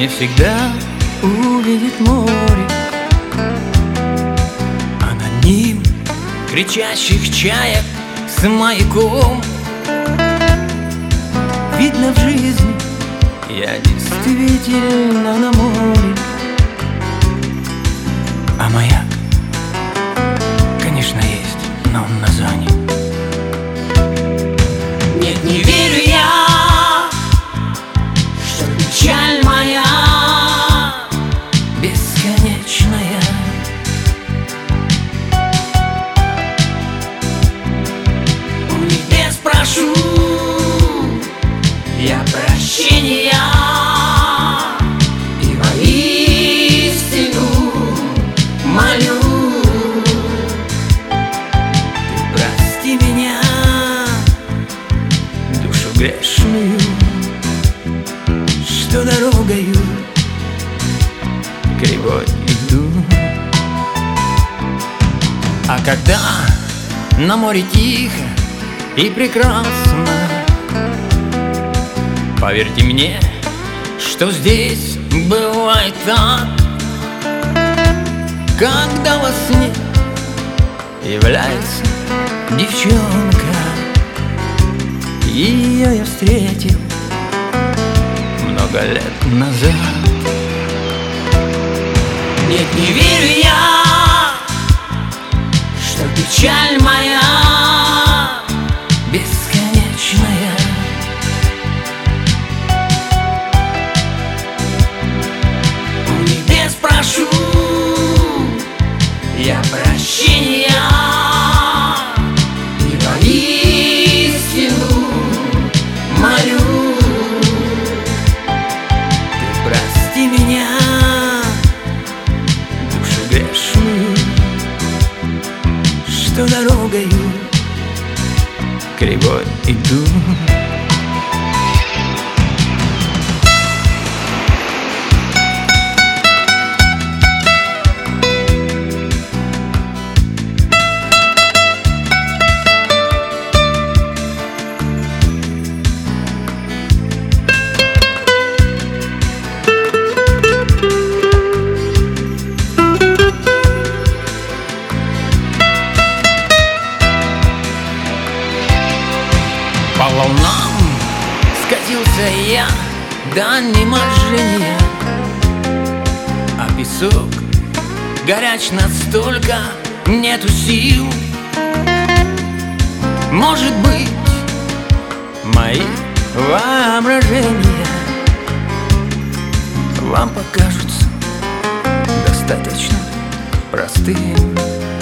не всегда увидит море, а над ним кричащих чаек с маяком. Видно, в жизни я действительно на море, а маяк, конечно, есть, но он на зоне. Нет, не верю я, что печаль моя бесконечная. У небес прошу я прощения, и воистину молю, ты прости меня, душу грешную, что дорогою кривой иду. А когда на море тихо и прекрасно, поверьте мне, что здесь бывает так, когда во сне является девчонка. Ее я встретил много лет назад. Нет, не верю я, что печаль моя бесконечная. У небес прошу я прощения, и воистину молю, ты прости меня, душу грешную, что дорогою кривой иду. По волнам скатился я до неможения, а песок горяч настолько, нету сил. Может быть, мои воображения вам покажутся достаточно простым.